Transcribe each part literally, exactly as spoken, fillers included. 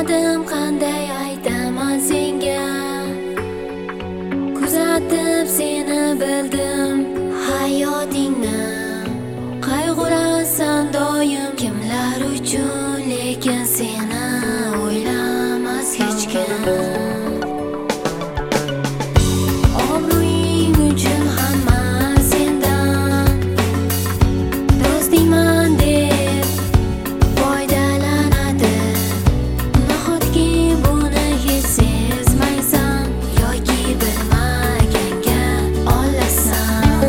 Bilmadim qanday aytaman senga, kuzatib seni bildim hayotingni. Qayg'urasan doim kimlar uchun, lekin seni o'ylamas hech kim. Obro'ying uchun hamma sendan do'stingman deb foydalanadi. Nahotki buni hech sezmaysan yoki bilmaganga olasan.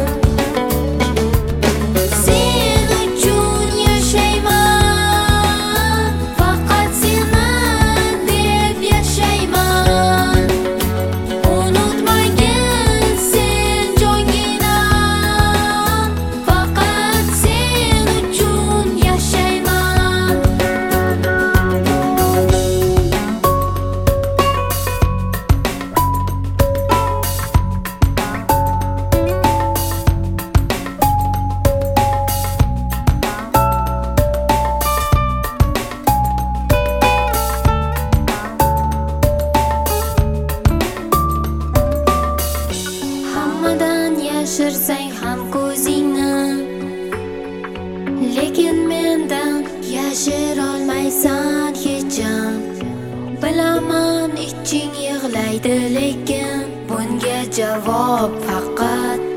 Sen uchun yashayman, faqat seni deb yashayman. Unutmagin sen jonginam, faqat sen uchun yashayman. Hammadan yashirsang ham ko'zingni, lekin mendan yashirolmaysan hecham. Bilaman iching yig'laydi, lekin bunga javob faqat